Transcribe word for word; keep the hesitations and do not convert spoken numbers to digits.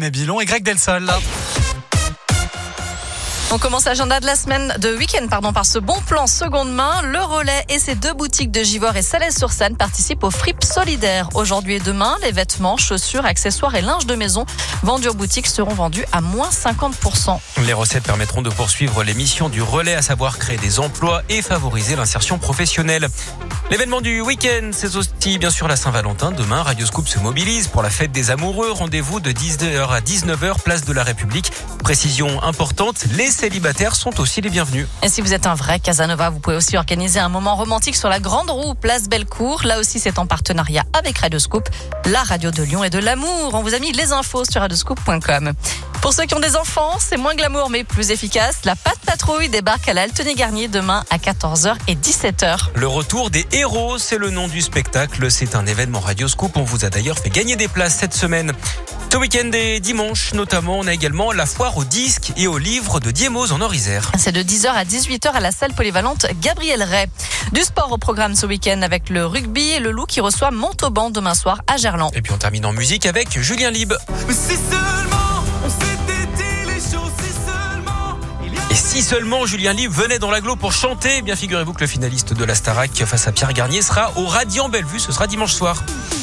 Mabilon et Greg Delsol. On commence l'agenda de la semaine de week-end pardon, par ce bon plan seconde main. Le Relais et ses deux boutiques de Givors et Salès-sur-Seine participent au Fripe solidaire. Aujourd'hui et demain, les vêtements, chaussures, accessoires et linge de maison vendus aux boutiques seront vendus à moins cinquante pour cent. Les recettes permettront de poursuivre les missions du Relais, à savoir créer des emplois et favoriser l'insertion professionnelle. L'événement du week-end, c'est aussi bien sûr la Saint-Valentin. Demain, Radio Scoop se mobilise pour la fête des amoureux. Rendez-vous de dix heures à dix-neuf heures, place de la République. Précision importante, les célibataires sont aussi les bienvenus. Et si vous êtes un vrai Casanova, vous pouvez aussi organiser un moment romantique sur la Grande Roue, place Bellecour. Là aussi, c'est en partenariat avec Radio Scoop, la radio de Lyon et de l'amour. On vous a mis les infos sur radioscoop point com. Pour ceux qui ont des enfants, c'est moins glamour mais plus efficace. La Patte Patrouille débarque à la Altenay Garnier demain à quatorze heures et dix-sept heures. Le retour des héros, c'est le nom du spectacle. C'est un événement Radio Scoop. On vous a d'ailleurs fait gagner des places cette semaine. Ce week-end et dimanche, notamment, on a également la foire aux disques et aux livres de Diemose en Orisère. C'est de dix heures à dix-huit heures à la salle polyvalente Gabriel Ray. Du sport au programme ce week-end avec le rugby et le Loup qui reçoit Montauban demain soir à Gerland. Et puis on termine en musique avec Julien Lieb. Mais si seulement on s'était dit les choses, si seulement il y a... Et si seulement Julien Lieb venait dans l'agglo pour chanter, eh bien figurez-vous que le finaliste de la Starac face à Pierre Garnier sera au Radiant Bellevue. Ce sera dimanche soir.